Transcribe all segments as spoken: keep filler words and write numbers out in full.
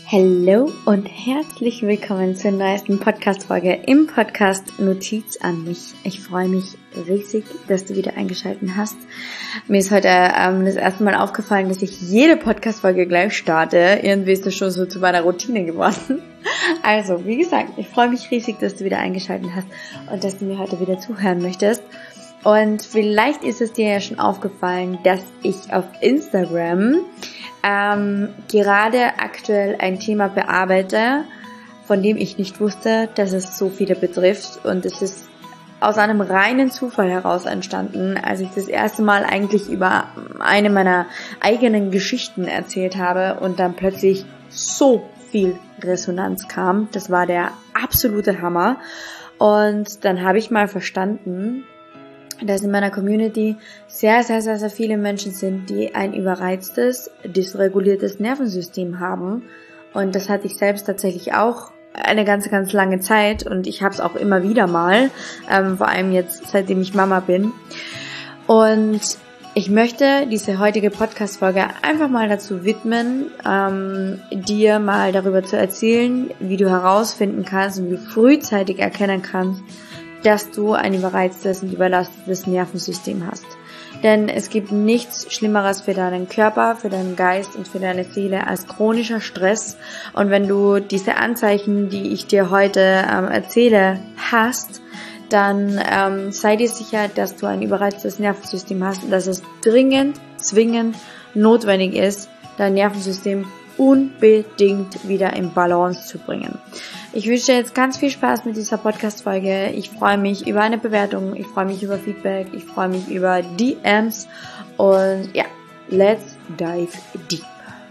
Hallo und herzlich willkommen zur neuesten Podcast-Folge im Podcast Notiz an mich. Ich freue mich riesig, dass du wieder eingeschaltet hast. Mir ist heute ähm, das erste Mal aufgefallen, dass ich jede Podcast-Folge gleich starte. Irgendwie ist das schon so zu meiner Routine geworden. Also, wie gesagt, ich freue mich riesig, dass du wieder eingeschaltet hast und dass du mir heute wieder zuhören möchtest. Und vielleicht ist es dir ja schon aufgefallen, dass ich auf Instagram ähm, gerade aktuell ein Thema bearbeite, von dem ich nicht wusste, dass es so viele betrifft. Und es ist aus einem reinen Zufall heraus entstanden, als ich das erste Mal eigentlich über eine meiner eigenen Geschichten erzählt habe und dann plötzlich so viel Resonanz kam. Das war der absolute Hammer. Und dann habe ich mal verstanden, dass in meiner Community sehr, sehr, sehr, sehr viele Menschen sind, die ein überreiztes, dysreguliertes Nervensystem haben. Und das hatte ich selbst tatsächlich auch eine ganz, ganz lange Zeit. Und ich habe es auch immer wieder mal, ähm, vor allem jetzt, seitdem ich Mama bin. Und ich möchte diese heutige Podcast-Folge einfach mal dazu widmen, ähm, dir mal darüber zu erzählen, wie du herausfinden kannst und wie du frühzeitig erkennen kannst, dass du ein überreiztes und überlastetes Nervensystem hast. Denn es gibt nichts Schlimmeres für deinen Körper, für deinen Geist und für deine Seele als chronischer Stress. Und wenn du diese Anzeichen, die ich dir heute ähm, erzähle, hast, dann ähm, sei dir sicher, dass du ein überreiztes Nervensystem hast und dass es dringend, zwingend notwendig ist, dein Nervensystem unbedingt wieder in Balance zu bringen. Ich wünsche dir jetzt ganz viel Spaß mit dieser Podcast-Folge. Ich freue mich über eine Bewertung, ich freue mich über Feedback, ich freue mich über D Ms und ja, let's dive deep.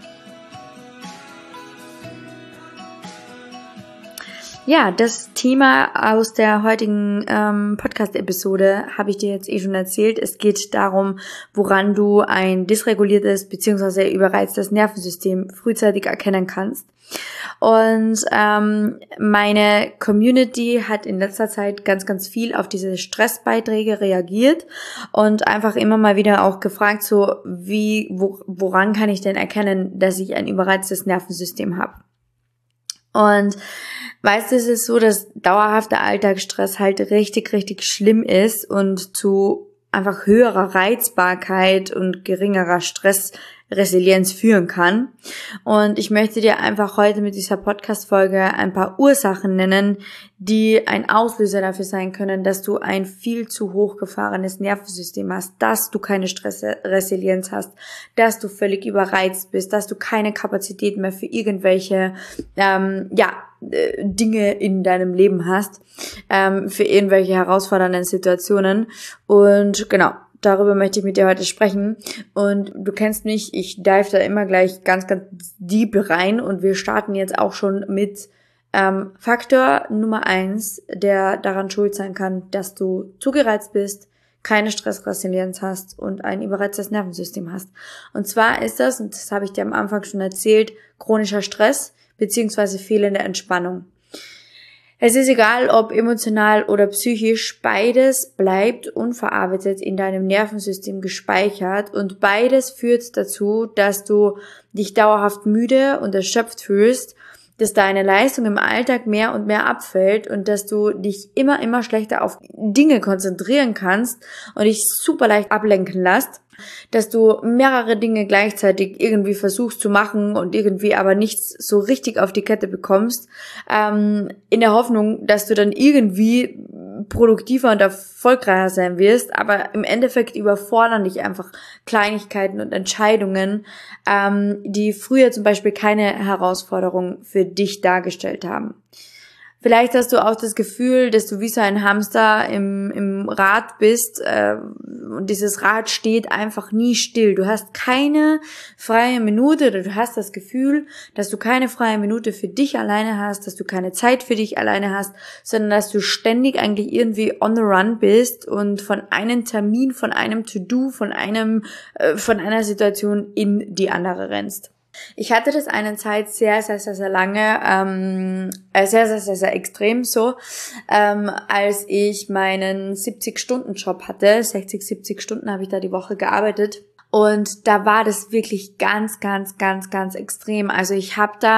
Ja, das Thema aus der heutigen ähm, Podcast-Episode habe ich dir jetzt eh schon erzählt. Es geht darum, woran du ein dysreguliertes bzw. überreiztes Nervensystem frühzeitig erkennen kannst. Und ähm, meine Community hat in letzter Zeit ganz, ganz viel auf diese Stressbeiträge reagiert und einfach immer mal wieder auch gefragt, so wie, wo, woran kann ich denn erkennen, dass ich ein überreiztes Nervensystem habe? Und weißt du, es ist so, dass dauerhafter Alltagsstress halt richtig, richtig schlimm ist und zu einfach höherer Reizbarkeit und geringerer Stressresilienz führen kann. Und ich möchte dir einfach heute mit dieser Podcast-Folge ein paar Ursachen nennen, die ein Auslöser dafür sein können, dass du ein viel zu hochgefahrenes Nervensystem hast, dass du keine Stressresilienz hast, dass du völlig überreizt bist, dass du keine Kapazität mehr für irgendwelche ähm, ja äh, Dinge in deinem Leben hast, ähm, für irgendwelche herausfordernden Situationen. Und genau, darüber möchte ich mit dir heute sprechen. Und du kennst mich, ich dive da immer gleich ganz, ganz deep rein. Und wir starten jetzt auch schon mit ähm, Faktor Nummer eins, der daran schuld sein kann, dass du zu gereizt bist, keine Stressresilienz hast und ein überreiztes Nervensystem hast. Und zwar ist das, und das habe ich dir am Anfang schon erzählt, chronischer Stress beziehungsweise fehlende Entspannung. Es ist egal, ob emotional oder psychisch, beides bleibt unverarbeitet in deinem Nervensystem gespeichert und beides führt dazu, dass du dich dauerhaft müde und erschöpft fühlst, dass deine Leistung im Alltag mehr und mehr abfällt und dass du dich immer, immer schlechter auf Dinge konzentrieren kannst und dich super leicht ablenken lässt, dass du mehrere Dinge gleichzeitig irgendwie versuchst zu machen und irgendwie aber nichts so richtig auf die Kette bekommst, ähm, in der Hoffnung, dass du dann irgendwie produktiver und erfolgreicher sein wirst, aber im Endeffekt überfordern dich einfach Kleinigkeiten und Entscheidungen, ähm, die früher zum Beispiel keine Herausforderung für dich dargestellt haben. Vielleicht hast du auch das Gefühl, dass du wie so ein Hamster im, im Rad bist äh, und dieses Rad steht einfach nie still. Du hast keine freie Minute oder du hast das Gefühl, dass du keine freie Minute für dich alleine hast, dass du keine Zeit für dich alleine hast, sondern dass du ständig eigentlich irgendwie on the run bist und von einem Termin, von einem To-Do, von einem äh, von einer Situation in die andere rennst. Ich hatte das eine Zeit sehr, sehr, sehr, sehr lange, ähm, sehr, sehr, sehr, sehr extrem so, ähm, als ich meinen siebzig-Stunden-Job hatte, sechzig, siebzig Stunden habe ich da die Woche gearbeitet und da war das wirklich ganz, ganz, ganz, ganz extrem. Also ich habe da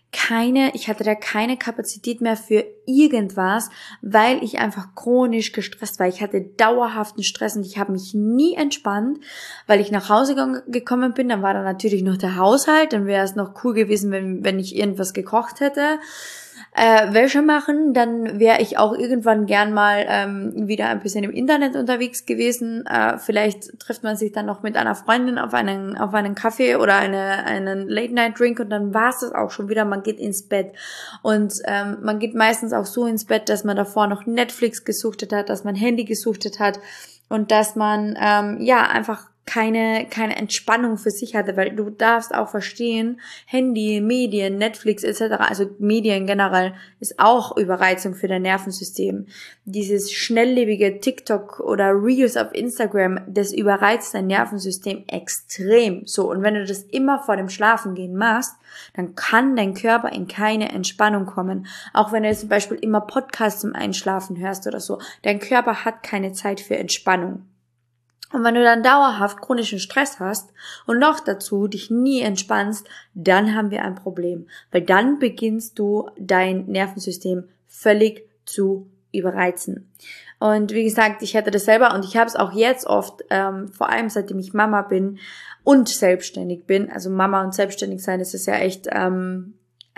keine, ich hatte da keine Kapazität mehr für irgendwas, weil ich einfach chronisch gestresst war. Ich hatte dauerhaften Stress und ich habe mich nie entspannt, weil ich nach Hause gekommen bin. Dann war da natürlich noch der Haushalt, dann wäre es noch cool gewesen, wenn, wenn ich irgendwas gekocht hätte. Äh, Wäsche machen, dann wäre ich auch irgendwann gern mal ähm, wieder ein bisschen im Internet unterwegs gewesen. Äh, vielleicht trifft man sich dann noch mit einer Freundin auf einen auf einen Kaffee oder eine einen Late-Night-Drink und dann war es das auch schon wieder. Man geht ins Bett und ähm, man geht meistens auch so ins Bett, dass man davor noch Netflix gesuchtet hat, dass man Handy gesuchtet hat und dass man ähm, ja einfach keine keine Entspannung für sich hatte, weil du darfst auch verstehen, Handy, Medien, Netflix et cetera, also Medien generell, ist auch Überreizung für dein Nervensystem. Dieses schnelllebige TikTok oder Reels auf Instagram, das überreizt dein Nervensystem extrem. So, und wenn du das immer vor dem Schlafengehen machst, dann kann dein Körper in keine Entspannung kommen. Auch wenn du jetzt zum Beispiel immer Podcasts zum Einschlafen hörst oder so, dein Körper hat keine Zeit für Entspannung. Und wenn du dann dauerhaft chronischen Stress hast und noch dazu dich nie entspannst, dann haben wir ein Problem. Weil dann beginnst du dein Nervensystem völlig zu überreizen. Und wie gesagt, ich hatte das selber und ich habe es auch jetzt oft, ähm, vor allem seitdem ich Mama bin und selbstständig bin. Also Mama und selbstständig sein, das ist ja echt ähm,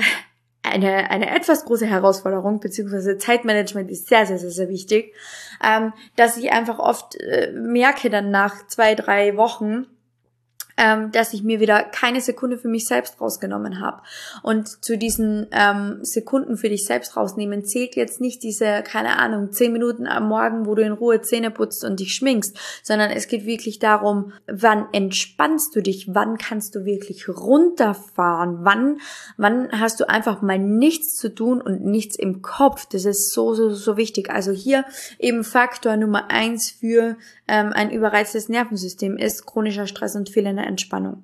eine eine etwas große Herausforderung, beziehungsweise Zeitmanagement ist sehr, sehr, sehr, sehr wichtig, ähm, dass ich einfach oft äh, merke dann nach zwei, drei Wochen, ähm, dass ich mir wieder keine Sekunde für mich selbst rausgenommen habe. Und zu diesen ähm, Sekunden für dich selbst rausnehmen zählt jetzt nicht diese, keine Ahnung, zehn Minuten am Morgen, wo du in Ruhe Zähne putzt und dich schminkst, sondern es geht wirklich darum, wann entspannst du dich, wann kannst du wirklich runterfahren, wann, wann hast du einfach mal nichts zu tun und nichts im Kopf. Das ist so, so, so wichtig. Also hier eben Faktor Nummer eins für ähm, ein überreiztes Nervensystem ist chronischer Stress und fehlende Entspannung.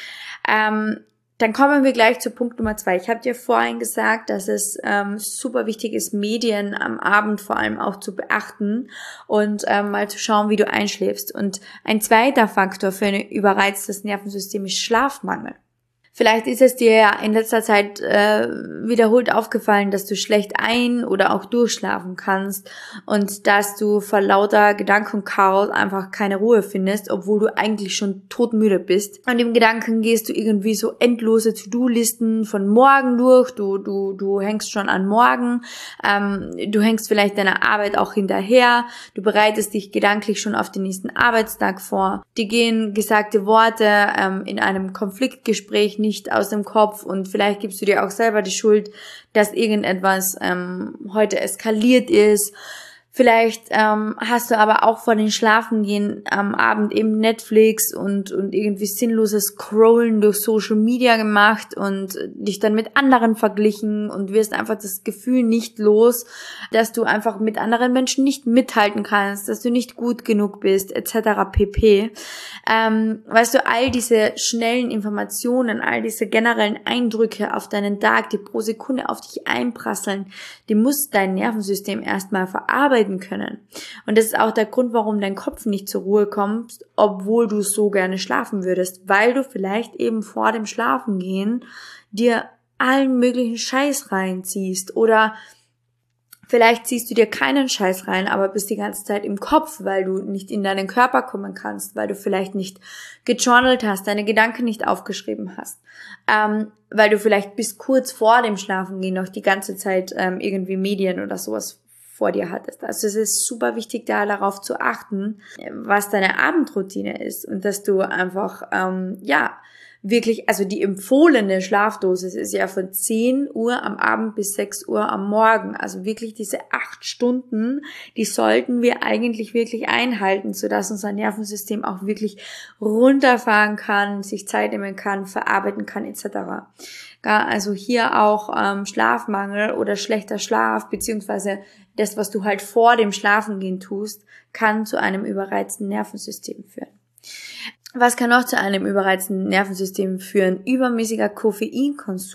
Ähm, dann kommen wir gleich zu Punkt Nummer zwei. Ich habe dir vorhin gesagt, dass es ähm, super wichtig ist, Medien am Abend vor allem auch zu beachten und ähm, mal zu schauen, wie du einschläfst. Und ein zweiter Faktor für ein überreiztes Nervensystem ist Schlafmangel. Vielleicht ist es dir ja in letzter Zeit äh, wiederholt aufgefallen, dass du schlecht ein- oder auch durchschlafen kannst und dass du vor lauter Gedankenchaos einfach keine Ruhe findest, obwohl du eigentlich schon todmüde bist. Und im Gedanken gehst du irgendwie so endlose To-Do-Listen von morgen durch, du du du hängst schon an morgen, ähm, du hängst vielleicht deiner Arbeit auch hinterher, du bereitest dich gedanklich schon auf den nächsten Arbeitstag vor, dir gehen gesagte Worte ähm, in einem Konfliktgespräch nicht aus dem Kopf und vielleicht gibst du dir auch selber die Schuld, dass irgendetwas ähm, heute eskaliert ist. Vielleicht ähm, hast du aber auch vor den Schlafengehen am Abend eben Netflix und und irgendwie sinnloses Scrollen durch Social Media gemacht und dich dann mit anderen verglichen und wirst einfach das Gefühl nicht los, dass du einfach mit anderen Menschen nicht mithalten kannst, dass du nicht gut genug bist, et cetera pp. Ähm, weißt du, all diese schnellen Informationen, all diese generellen Eindrücke auf deinen Tag, die pro Sekunde auf dich einprasseln, die muss dein Nervensystem erstmal verarbeiten können. Und das ist auch der Grund, warum dein Kopf nicht zur Ruhe kommt, obwohl du so gerne schlafen würdest, weil du vielleicht eben vor dem Schlafengehen dir allen möglichen Scheiß reinziehst oder vielleicht ziehst du dir keinen Scheiß rein, aber bist die ganze Zeit im Kopf, weil du nicht in deinen Körper kommen kannst, weil du vielleicht nicht gejournalt hast, deine Gedanken nicht aufgeschrieben hast, ähm, weil du vielleicht bis kurz vor dem Schlafengehen noch die ganze Zeit ähm, irgendwie Medien oder sowas vor dir hattest. Also es ist super wichtig, da darauf zu achten, was deine Abendroutine ist und dass du einfach, ähm, ja, wirklich, also die empfohlene Schlafdosis ist ja von zehn Uhr am Abend bis sechs Uhr am Morgen. Also wirklich diese acht Stunden, die sollten wir eigentlich wirklich einhalten, sodass unser Nervensystem auch wirklich runterfahren kann, sich Zeit nehmen kann, verarbeiten kann et cetera. Ja, also hier auch ähm, Schlafmangel oder schlechter Schlaf, beziehungsweise das, was du halt vor dem Schlafengehen tust, kann zu einem überreizten Nervensystem führen. Was kann noch zu einem überreizten Nervensystem führen? Übermäßiger Koffeinkonsum.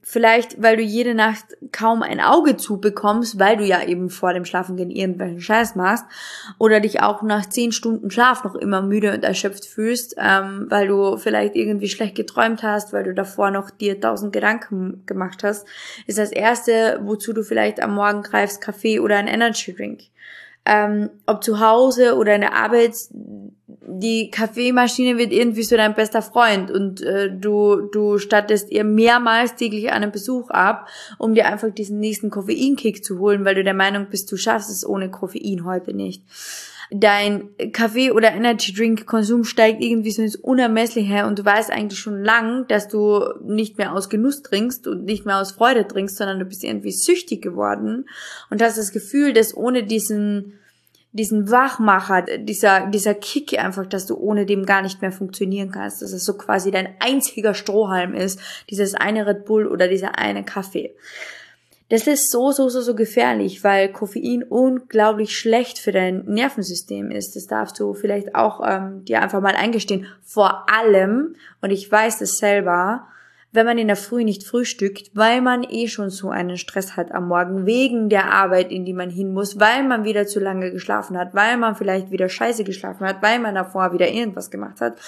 Vielleicht, weil du jede Nacht kaum ein Auge zubekommst, weil du ja eben vor dem Schlafengehen irgendwelchen Scheiß machst oder dich auch nach zehn Stunden Schlaf noch immer müde und erschöpft fühlst, ähm, weil du vielleicht irgendwie schlecht geträumt hast, weil du davor noch dir tausend Gedanken gemacht hast, ist das Erste, wozu du vielleicht am Morgen greifst, Kaffee oder ein Energy Drink. Ähm, ob zu Hause oder in der Arbeit, die Kaffeemaschine wird irgendwie so dein bester Freund und äh, du du stattest ihr mehrmals täglich einen Besuch ab, um dir einfach diesen nächsten Koffeinkick zu holen, weil du der Meinung bist, du schaffst es ohne Koffein heute nicht. Dein Kaffee- oder Energy-Drink-Konsum steigt irgendwie so ins Unermessliche und du weißt eigentlich schon lang, dass du nicht mehr aus Genuss trinkst und nicht mehr aus Freude trinkst, sondern du bist irgendwie süchtig geworden und hast das Gefühl, dass ohne diesen diesen Wachmacher, dieser dieser Kick einfach, dass du ohne dem gar nicht mehr funktionieren kannst, dass es so quasi dein einziger Strohhalm ist, dieses eine Red Bull oder dieser eine Kaffee. Das ist so, so, so, so gefährlich, weil Koffein unglaublich schlecht für dein Nervensystem ist. Das darfst du vielleicht auch ähm, dir einfach mal eingestehen. Vor allem, und ich weiß es selber, wenn man in der Früh nicht frühstückt, weil man eh schon so einen Stress hat am Morgen, wegen der Arbeit, in die man hin muss, weil man wieder zu lange geschlafen hat, weil man vielleicht wieder scheiße geschlafen hat, weil man davor wieder irgendwas gemacht hat.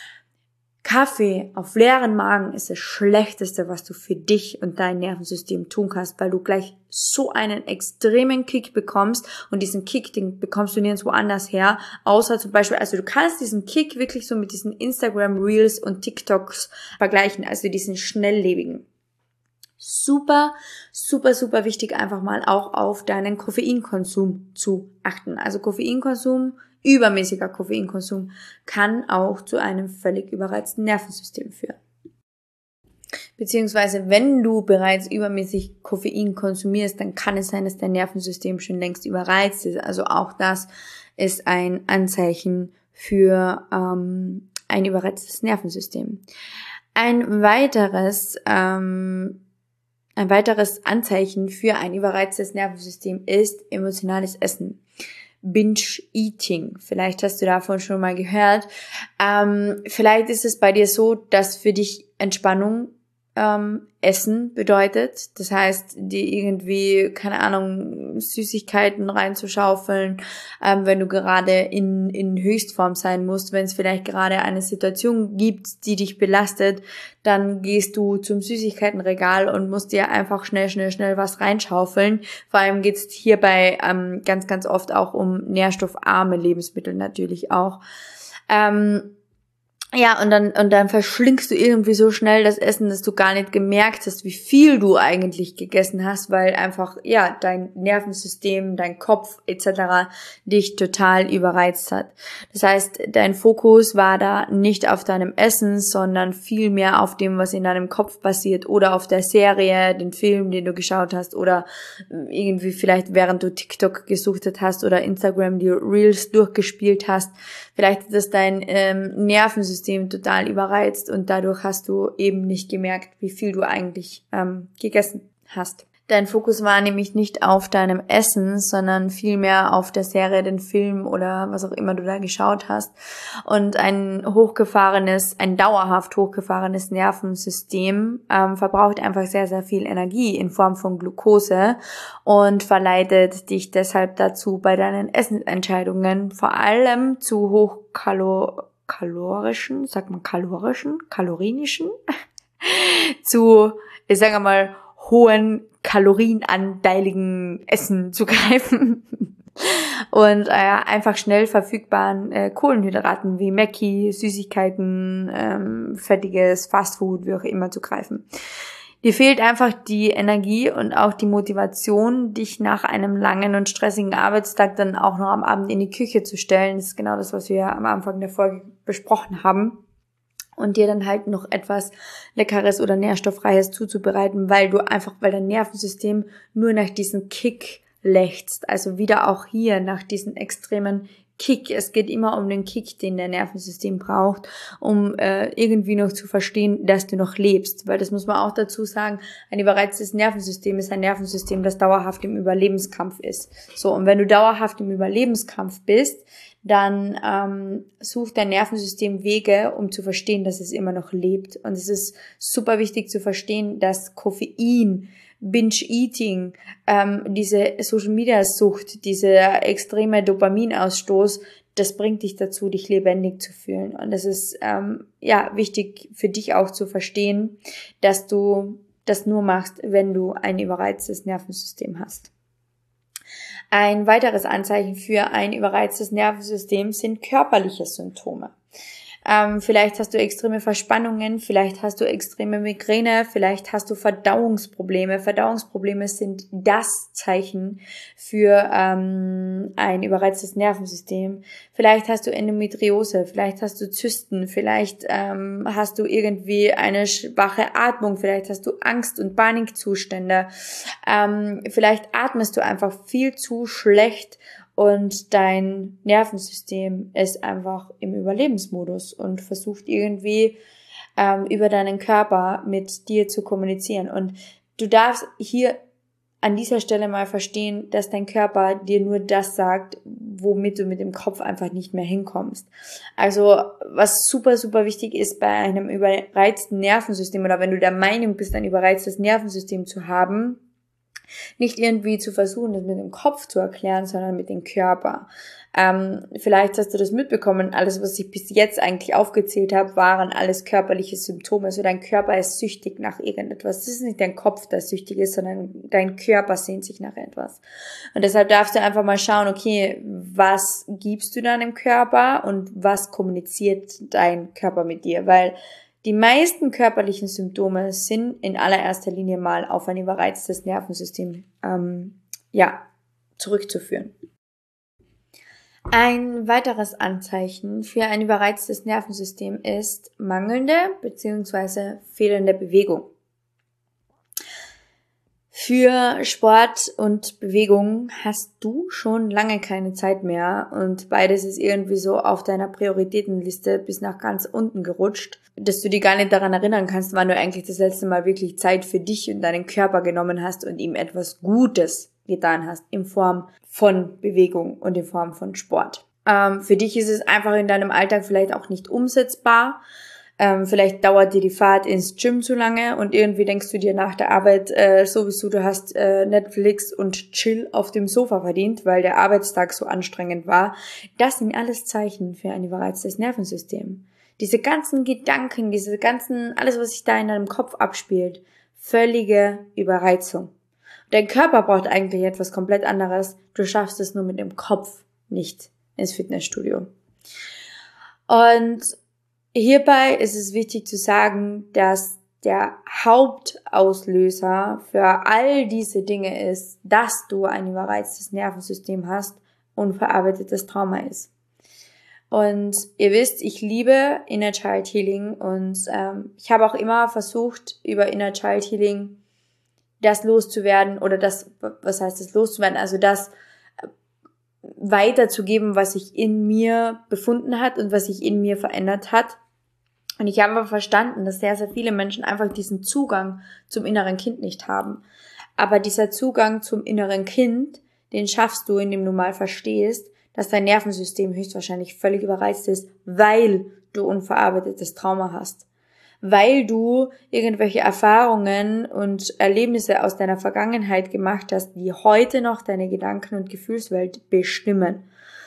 Kaffee auf leeren Magen ist das Schlechteste, was du für dich und dein Nervensystem tun kannst, weil du gleich so einen extremen Kick bekommst und diesen Kick, den bekommst du nirgendwo anders her, außer zum Beispiel, also du kannst diesen Kick wirklich so mit diesen Instagram Reels und TikToks vergleichen, also diesen schnelllebigen. Super, super, super wichtig, einfach mal auch auf deinen Koffeinkonsum zu achten. Also Koffeinkonsum, übermäßiger Koffeinkonsum kann auch zu einem völlig überreizten Nervensystem führen. Beziehungsweise, wenn du bereits übermäßig Koffein konsumierst, dann kann es sein, dass dein Nervensystem schon längst überreizt ist. Also auch das ist ein Anzeichen für ähm, ein überreiztes Nervensystem. Ein weiteres ähm, Ein weiteres Anzeichen für ein überreiztes Nervensystem ist emotionales Essen. Binge-Eating. Vielleicht hast du davon schon mal gehört. Ähm, vielleicht ist es bei dir so, dass für dich Entspannung ähm, Essen bedeutet. Das heißt, dir irgendwie, keine Ahnung, Süßigkeiten reinzuschaufeln, ähm, wenn du gerade in, in Höchstform sein musst, wenn es vielleicht gerade eine Situation gibt, die dich belastet, dann gehst du zum Süßigkeitenregal und musst dir einfach schnell, schnell, schnell was reinschaufeln. Vor allem geht es hierbei ähm, ganz, ganz oft auch um nährstoffarme Lebensmittel natürlich auch. Ähm, Ja, und dann, und dann verschlingst du irgendwie so schnell das Essen, dass du gar nicht gemerkt hast, wie viel du eigentlich gegessen hast, weil einfach, ja, dein Nervensystem, dein Kopf et cetera dich total überreizt hat. Das heißt, dein Fokus war da nicht auf deinem Essen, sondern viel mehr auf dem, was in deinem Kopf passiert oder auf der Serie, den Film, den du geschaut hast oder irgendwie vielleicht während du TikTok gesuchtet hast oder Instagram die Reels durchgespielt hast. Vielleicht ist das dein ähm, Nervensystem total überreizt und dadurch hast du eben nicht gemerkt, wie viel du eigentlich ähm, gegessen hast. Dein Fokus war nämlich nicht auf deinem Essen, sondern vielmehr auf der Serie, den Film oder was auch immer du da geschaut hast. Und ein hochgefahrenes, ein dauerhaft hochgefahrenes Nervensystem ähm, verbraucht einfach sehr, sehr viel Energie in Form von Glucose und verleitet dich deshalb dazu, bei deinen Essensentscheidungen vor allem zu hochkalorischen kalorischen, sagt man kalorischen, kalorinischen, zu, ich sage mal, hohen kalorienanteiligen Essen zu greifen und äh, einfach schnell verfügbaren äh, Kohlenhydraten wie Mackie, Süßigkeiten, ähm, fettiges Fastfood, wie auch immer zu greifen. Dir fehlt einfach die Energie und auch die Motivation, dich nach einem langen und stressigen Arbeitstag dann auch noch am Abend in die Küche zu stellen. Das ist genau das, was wir am Anfang der Folge besprochen haben. Und dir dann halt noch etwas Leckeres oder Nährstoffreiches zuzubereiten, weil du einfach, weil dein Nervensystem nur nach diesem Kick lechzt. Also wieder auch hier nach diesem extremen Kick. Es geht immer um den Kick, den der Nervensystem braucht, um äh, irgendwie noch zu verstehen, dass du noch lebst. Weil das muss man auch dazu sagen, ein überreiztes Nervensystem ist ein Nervensystem, das dauerhaft im Überlebenskampf ist. So, und wenn du dauerhaft im Überlebenskampf bist, dann ähm, sucht dein Nervensystem Wege, um zu verstehen, dass es immer noch lebt. Und es ist super wichtig zu verstehen, dass Koffein, Binge-Eating, ähm, diese Social-Media-Sucht, dieser extreme Dopaminausstoß, das bringt dich dazu, dich lebendig zu fühlen. Und das ist ähm, ja wichtig für dich auch zu verstehen, dass du das nur machst, wenn du ein überreiztes Nervensystem hast. Ein weiteres Anzeichen für ein überreiztes Nervensystem sind körperliche Symptome. Ähm, vielleicht hast du extreme Verspannungen, vielleicht hast du extreme Migräne, vielleicht hast du Verdauungsprobleme. Verdauungsprobleme sind das Zeichen für ähm, ein überreiztes Nervensystem. Vielleicht hast du Endometriose, vielleicht hast du Zysten, vielleicht ähm, hast du irgendwie eine schwache Atmung, vielleicht hast du Angst- und Panikzustände, ähm, vielleicht atmest du einfach viel zu schlecht und dein Nervensystem ist einfach im Überlebensmodus und versucht irgendwie ähm, über deinen Körper mit dir zu kommunizieren. Und du darfst hier an dieser Stelle mal verstehen, dass dein Körper dir nur das sagt, womit du mit dem Kopf einfach nicht mehr hinkommst. Also was super, super wichtig ist bei einem überreizten Nervensystem oder wenn du der Meinung bist, ein überreiztes Nervensystem zu haben, nicht irgendwie zu versuchen, das mit dem Kopf zu erklären, sondern mit dem Körper. Ähm, vielleicht hast du das mitbekommen, alles, was ich bis jetzt eigentlich aufgezählt habe, waren alles körperliche Symptome. Also dein Körper ist süchtig nach irgendetwas. Es ist nicht dein Kopf, der süchtig ist, sondern dein Körper sehnt sich nach etwas. Und deshalb darfst du einfach mal schauen, okay, was gibst du deinem Körper und was kommuniziert dein Körper mit dir? Weil die meisten körperlichen Symptome sind in allererster Linie mal auf ein überreiztes Nervensystem ähm, ja, zurückzuführen. Ein weiteres Anzeichen für ein überreiztes Nervensystem ist mangelnde bzw. fehlende Bewegung. Für Sport und Bewegung hast du schon lange keine Zeit mehr und beides ist irgendwie so auf deiner Prioritätenliste bis nach ganz unten gerutscht, dass du dir gar nicht daran erinnern kannst, wann du eigentlich das letzte Mal wirklich Zeit für dich und deinen Körper genommen hast und ihm etwas Gutes getan hast in Form von Bewegung und in Form von Sport. Ähm, für dich ist es einfach in deinem Alltag vielleicht auch nicht umsetzbar. Ähm, vielleicht dauert dir die Fahrt ins Gym zu lange und irgendwie denkst du dir nach der Arbeit äh, sowieso, du hast äh, Netflix und Chill auf dem Sofa verdient, weil der Arbeitstag so anstrengend war. Das sind alles Zeichen für ein überreiztes Nervensystem. Diese ganzen Gedanken, diese ganzen, alles, was sich da in deinem Kopf abspielt, völlige Überreizung. Dein Körper braucht eigentlich etwas komplett anderes. Du schaffst es nur mit dem Kopf nicht ins Fitnessstudio. Und hierbei ist es wichtig zu sagen, dass der Hauptauslöser für all diese Dinge ist, dass du ein überreiztes Nervensystem hast und verarbeitetes Trauma ist. Und ihr wisst, ich liebe Inner Child Healing und ähm, ich habe auch immer versucht, über Inner Child Healing das loszuwerden oder das, was heißt das loszuwerden, also das weiterzugeben, was sich in mir befunden hat und was sich in mir verändert hat. Und ich habe aber verstanden, dass sehr, sehr viele Menschen einfach diesen Zugang zum inneren Kind nicht haben. Aber dieser Zugang zum inneren Kind, den schaffst du, indem du mal verstehst, dass dein Nervensystem höchstwahrscheinlich völlig überreizt ist, weil du unverarbeitetes Trauma hast. Weil du irgendwelche Erfahrungen und Erlebnisse aus deiner Vergangenheit gemacht hast, die heute noch deine Gedanken- und Gefühlswelt bestimmen.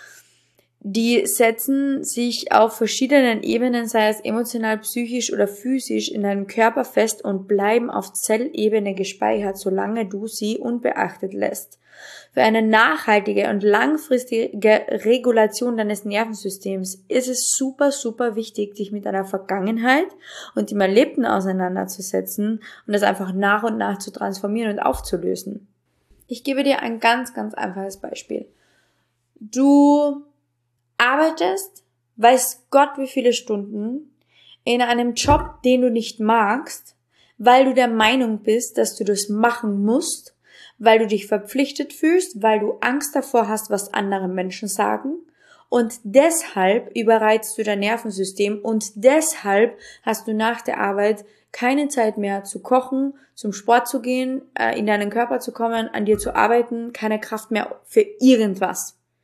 Die setzen sich auf verschiedenen Ebenen, sei es emotional, psychisch oder physisch, in deinem Körper fest und bleiben auf Zellebene gespeichert, solange du sie unbeachtet lässt. Für eine nachhaltige und langfristige Regulation deines Nervensystems ist es super, super wichtig, dich mit deiner Vergangenheit und dem Erlebten auseinanderzusetzen und das einfach nach und nach zu transformieren und aufzulösen. Ich gebe dir ein ganz, ganz einfaches Beispiel. Du arbeitest, weiß Gott wie viele Stunden, in einem Job, den du nicht magst, weil du der Meinung bist, dass du das machen musst, weil du dich verpflichtet fühlst, weil du Angst davor hast, was andere Menschen sagen und deshalb überreizt du dein Nervensystem und deshalb hast du nach der Arbeit keine Zeit mehr zu kochen, zum Sport zu gehen, in deinen Körper zu kommen, an dir zu arbeiten, keine Kraft mehr für irgendwas.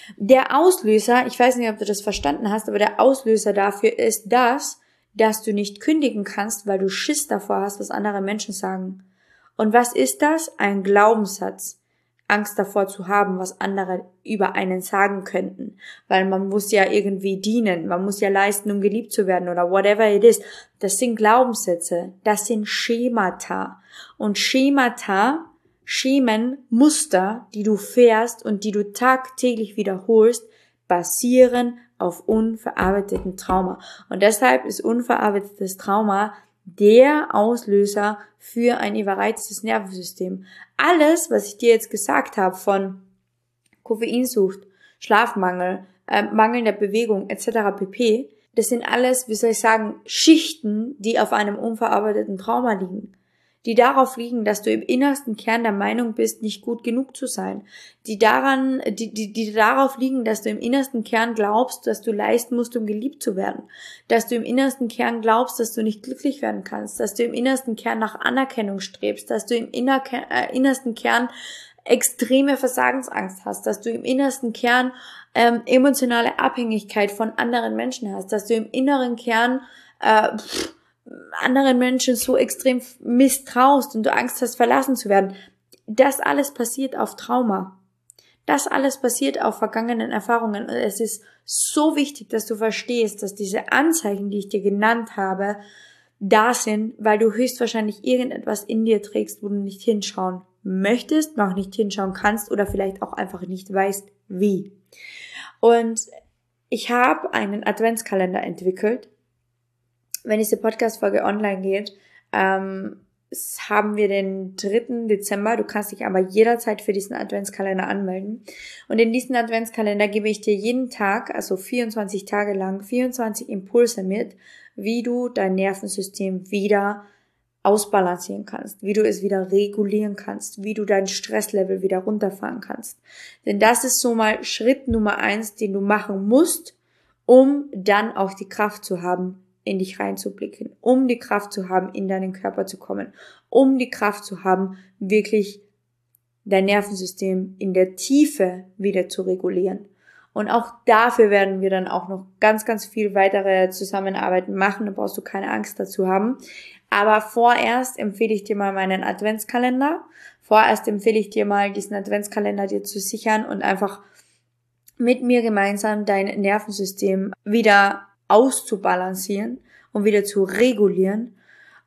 Der Auslöser, ich weiß nicht, ob du das verstanden hast, aber der Auslöser dafür ist das, dass du nicht kündigen kannst, weil du Schiss davor hast, was andere Menschen sagen. Und was ist das? Ein Glaubenssatz. Angst davor zu haben, was andere über einen sagen könnten. Weil man muss ja irgendwie dienen, man muss ja leisten, um geliebt zu werden oder whatever it is. Das sind Glaubenssätze, das sind Schemata. Und Schemata, Schemen, Muster, die du fährst und die du tagtäglich wiederholst, basieren auf unverarbeiteten Trauma. Und deshalb ist unverarbeitetes Trauma der Auslöser für ein überreiztes Nervensystem. Alles, was ich dir jetzt gesagt habe von Koffeinsucht, Schlafmangel, äh, mangelnder Bewegung et cetera pp., das sind alles, wie soll ich sagen, Schichten, die auf einem unverarbeiteten Trauma liegen. Die darauf liegen, dass du im innersten Kern der Meinung bist, nicht gut genug zu sein. Die daran, die, die, die darauf liegen, dass du im innersten Kern glaubst, dass du leisten musst, um geliebt zu werden. Dass du im innersten Kern glaubst, dass du nicht glücklich werden kannst. Dass du im innersten Kern nach Anerkennung strebst. Dass du im inner, äh, innersten Kern extreme Versagensangst hast. Dass du im innersten Kern ähm, emotionale Abhängigkeit von anderen Menschen hast. Dass du im inneren Kern äh, pff, anderen Menschen so extrem misstraust und du Angst hast, verlassen zu werden. Das alles basiert auf Trauma. Das alles basiert auf vergangenen Erfahrungen. Und es ist so wichtig, dass du verstehst, dass diese Anzeichen, die ich dir genannt habe, da sind, weil du höchstwahrscheinlich irgendetwas in dir trägst, wo du nicht hinschauen möchtest, noch nicht hinschauen kannst oder vielleicht auch einfach nicht weißt, wie. Und ich habe einen Adventskalender entwickelt. Wenn diese Podcast-Folge online geht, ähm, haben wir den dritten Dezember. Du kannst dich aber jederzeit für diesen Adventskalender anmelden. Und in diesen Adventskalender gebe ich dir jeden Tag, also vierundzwanzig Tage lang, vierundzwanzig Impulse mit, wie du dein Nervensystem wieder ausbalancieren kannst, wie du es wieder regulieren kannst, wie du dein Stresslevel wieder runterfahren kannst. Denn das ist so mal Schritt Nummer eins, den du machen musst, um dann auch die Kraft zu haben, in dich reinzublicken, um die Kraft zu haben, in deinen Körper zu kommen, um die Kraft zu haben, wirklich dein Nervensystem in der Tiefe wieder zu regulieren. Und auch dafür werden wir dann auch noch ganz, ganz viel weitere Zusammenarbeiten machen, da brauchst du keine Angst dazu haben. Aber vorerst empfehle ich dir mal meinen Adventskalender. Vorerst empfehle ich dir mal, diesen Adventskalender dir zu sichern und einfach mit mir gemeinsam dein Nervensystem wieder auszubalancieren und wieder zu regulieren.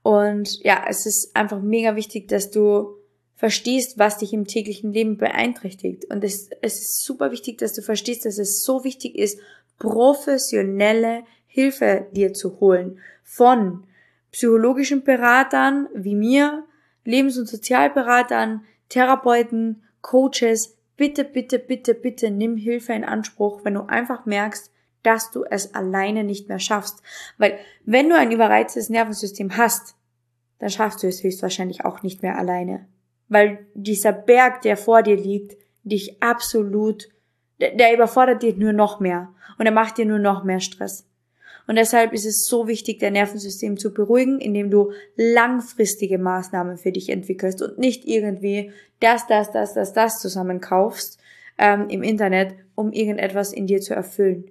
Und ja, es ist einfach mega wichtig, dass du verstehst, was dich im täglichen Leben beeinträchtigt. Und es, es ist super wichtig, dass du verstehst, dass es so wichtig ist, professionelle Hilfe dir zu holen. Von psychologischen Beratern wie mir, Lebens- und Sozialberatern, Therapeuten, Coaches. Bitte, bitte, bitte, bitte nimm Hilfe in Anspruch, wenn du einfach merkst, dass du es alleine nicht mehr schaffst. Weil wenn du ein überreiztes Nervensystem hast, dann schaffst du es höchstwahrscheinlich auch nicht mehr alleine. Weil dieser Berg, der vor dir liegt, dich absolut, der, der überfordert dich nur noch mehr. Und er macht dir nur noch mehr Stress. Und deshalb ist es so wichtig, dein Nervensystem zu beruhigen, indem du langfristige Maßnahmen für dich entwickelst und nicht irgendwie das, das, das, das, das zusammenkaufst ähm, im Internet, um irgendetwas in dir zu erfüllen.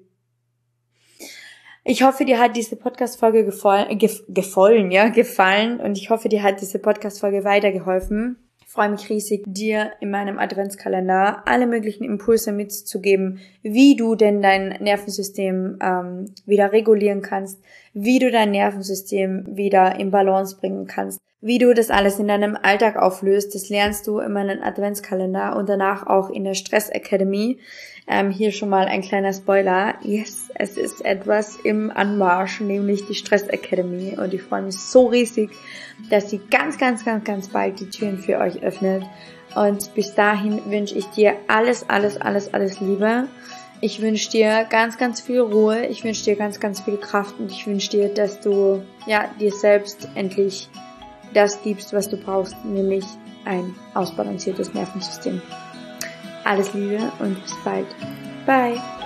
Ich hoffe, dir hat diese Podcast-Folge gefallen, gef- gefallen, ja, gefallen und ich hoffe, dir hat diese Podcast-Folge weitergeholfen. Ich freue mich riesig, dir in meinem Adventskalender alle möglichen Impulse mitzugeben, wie du denn dein Nervensystem ähm, wieder regulieren kannst, wie du dein Nervensystem wieder in Balance bringen kannst, wie du das alles in deinem Alltag auflöst. Das lernst du in meinem Adventskalender und danach auch in der Stress Academy. Ähm, hier schon mal ein kleiner Spoiler. Yes, es ist etwas im Anmarsch, nämlich die Stress Academy. Und ich freue mich so riesig, dass sie ganz, ganz, ganz, ganz bald die Türen für euch öffnet. Und bis dahin wünsche ich dir alles, alles, alles, alles Liebe. Ich wünsche dir ganz, ganz viel Ruhe. Ich wünsche dir ganz, ganz viel Kraft. Und ich wünsche dir, dass du ja dir selbst endlich das gibst, was du brauchst, nämlich ein ausbalanciertes Nervensystem. Alles Liebe und bis bald. Bye.